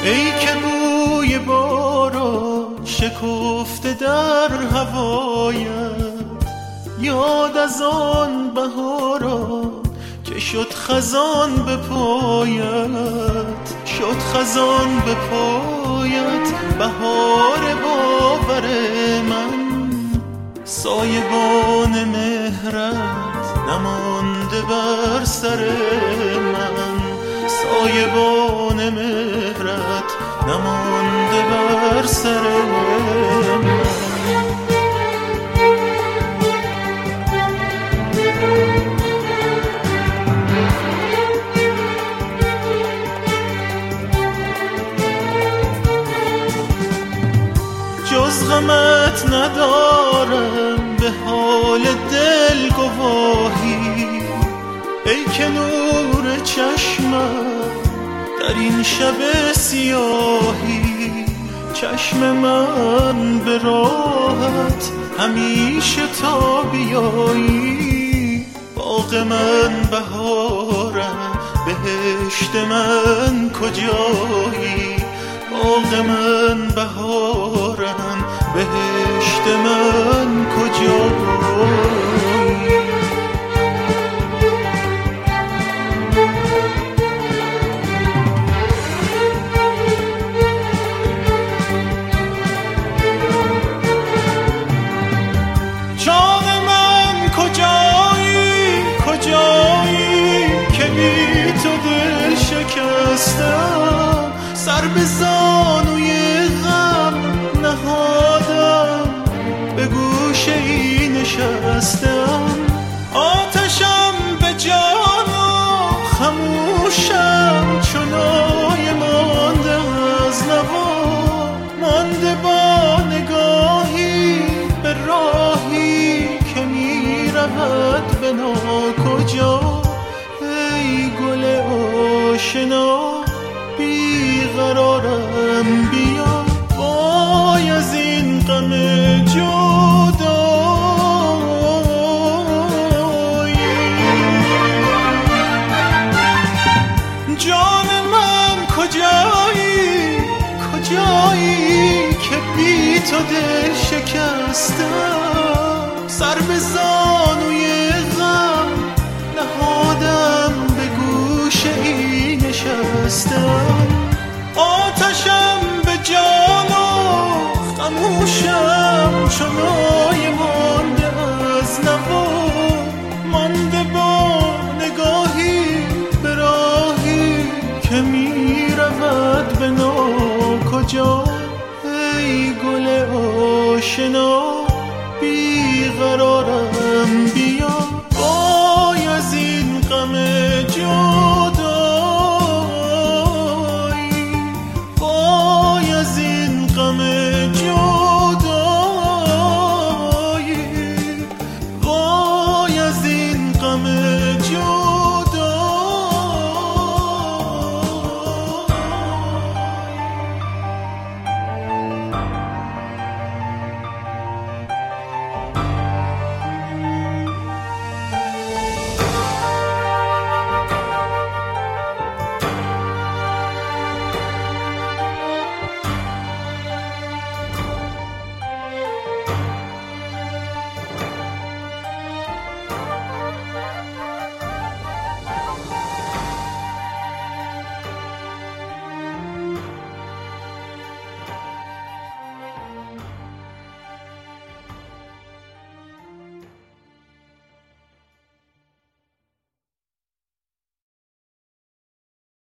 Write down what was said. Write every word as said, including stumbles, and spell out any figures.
ای که بوی باران شکفته در هوایت، یاد از آن بهاران که شد خزان به پایت، شد خزان به پایت. بهار باور من، سایبان مهرت نمانده بر سر من، سایبان مهرت نمانده بر سر من. جز غمت ندارم به حال دل گواهی، ای که نور چشمم در این شب سیاهی. چشم من به راحت همیشه تا بیایی، باغ من بهارم بهشت من کجایی، باغ من بهارم بهشت من کجایی. جان من کجایی کجایی که بی تو دل شکستم، سر به زانوی غم نهادم به گوشه ای نشستم. آتشم به جان و خموشم چنای مانده از نوا، مانده با نگاهی به راهی که می رود به ناکجا. ای گل آشنا بیقرارم، بیا وای از این غم جدایی. جان من کجایی کجایی که بی تو دل شکستم، سر به زانوی غم نهادم به گوشه ای نشستم. آتشم به جان و خموشم چنای مانده از نوا، مانده با نگاهی به راهی که می رود به ناکجا. ای گل آشنا